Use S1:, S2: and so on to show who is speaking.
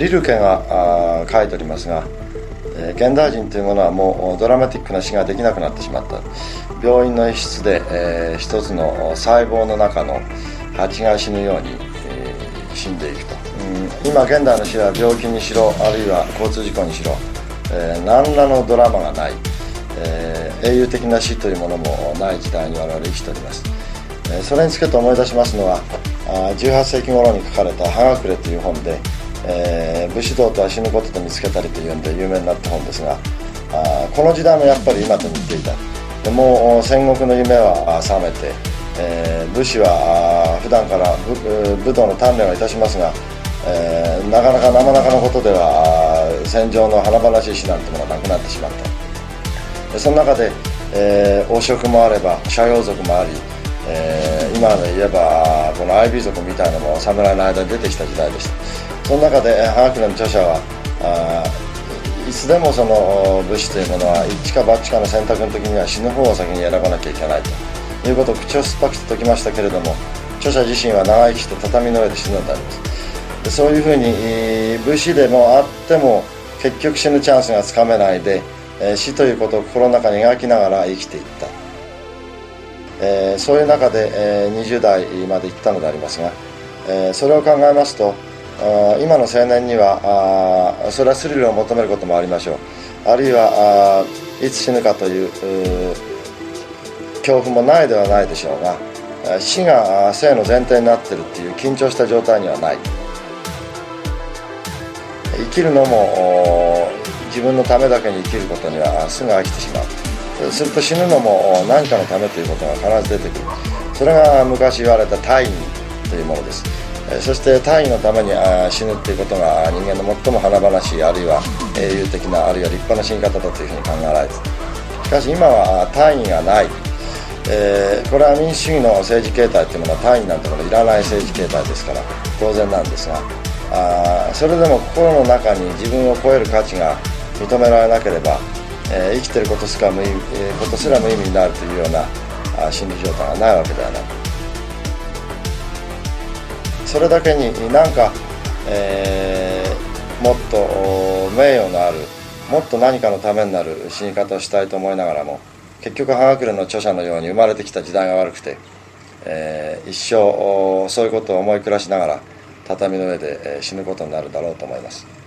S1: リルケが書いておりますが、現代人というものはもうドラマティックな死ができなくなってしまった。病院の一室で、一つの細胞の中の蜂が死ぬように、死んでいくと。今現代の死は病気にしろ、あるいは交通事故にしろ、何らのドラマがない、英雄的な死というものもない時代に我々生きております。それにつけて思い出しますのは、18世紀頃に書かれた「葉隠れ」という本で、武士道とは死ぬことと見つけたりというんで有名になった本ですが、この時代もやっぱり今と似ていた。でもう戦国の夢は覚めて、武士は普段から武道の鍛錬はいたしますが、なかなか生々のことでは戦場の華々しい死なんてものがなくなってしまった。その中で、王職もあれば斜陽族もあり、今で言えばこのアイビー族みたいなのも侍の間に出てきた時代でした。その中で葉隠れの著者はいつでもその武士というものは一致か八致かの選択の時には死ぬ方を先に選ばなきゃいけないということを口を酸っぱくと説きましたけれども、著者自身は長生きして畳の上で死ぬのであります。でそういうふうに武士でもあっても結局死ぬチャンスがつかめないで、死ということを心の中に描きながら生きていった。そういう中で、20代まで行ったのでありますが、それを考えますと今の青年にはそれはスリルを求めることもありましょう。あるいはいつ死ぬかという恐怖もないではないでしょうが、死が生の前提になっているっていう緊張した状態にはない。生きるのも自分のためだけに生きることにはすぐ飽きてしまう。すると死ぬのも何かのためということが必ず出てくる。それが昔言われた大義というものです。そして大義のために死ぬということが人間の最も華々しい、あるいは英雄的な、あるいは立派な死に方だというふうに考えられている。しかし今は大義がない。これは民主主義の政治形態というものは大義なんてものいらない政治形態ですから当然なんですが、それでも心の中に自分を超える価値が認められなければ、生きていることすら無意味になるというような心理状態がないわけではない。それだけになんか、もっと名誉のある、もっと何かのためになる死に方をしたいと思いながらも、結局葉隠れの著者のように生まれてきた時代が悪くて、一生そういうことを思い暮らしながら畳の上で死ぬことになるだろうと思います。